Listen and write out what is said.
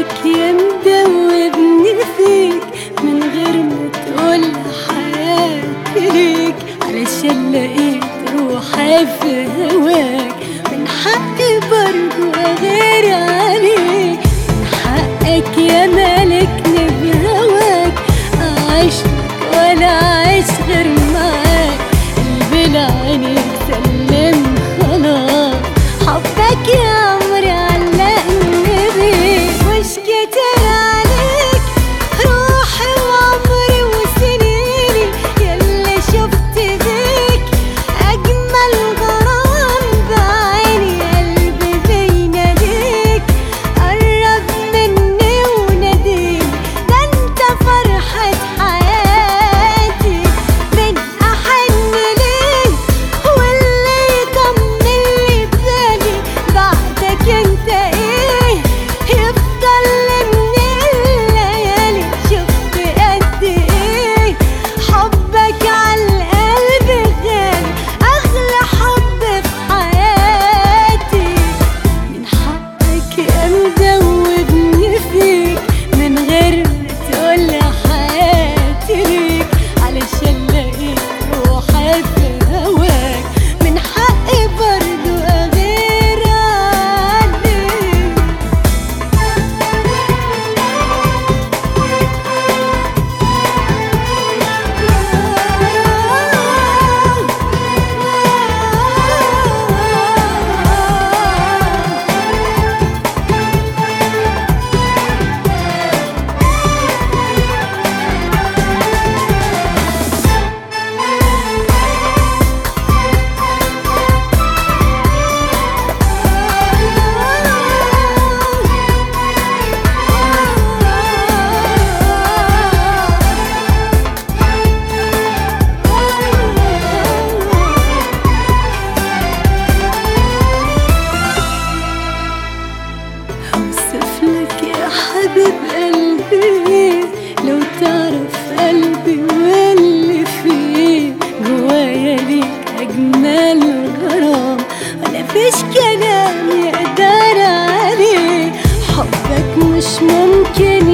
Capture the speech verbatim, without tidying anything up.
حقك يا مدوبني فيك من غير ما تقول حياتي ليك، علشان لقيت روحي في هواك، من حقي برضو أغير عليك. من حقك يا مالكني بهواك، أعيش لك ولا أعيش غير معاك، قلبي لعينيك سلم خلاص، حبك يا عمري علقني بيك. مش كتير عليك روحي وعمري وسنيني، ياللي شفت بيك أجمل غرام بعيني، قلبي بيناديك قرب مني وناديني، ده انت فرحة حياتي، من أحن ليك واللي يطمنلي بالي بعدك انت ايه، يفضل من الليالي. شفت قد ايه حبك عالقلب غالي، اغلى حب في حياتي. من حقك يا مدوبني فيك من غير ما تقولي حياتي ليك، علشان لقيت روحي في هواك، من حقي برضو أغير عليك. أوصف لك يا حبيب قلبي لو تعرف قلبي واللي فيه، جوايا ليك أجمل غرام ولا فيش كلام يقدر عليه، حبك مش ممكن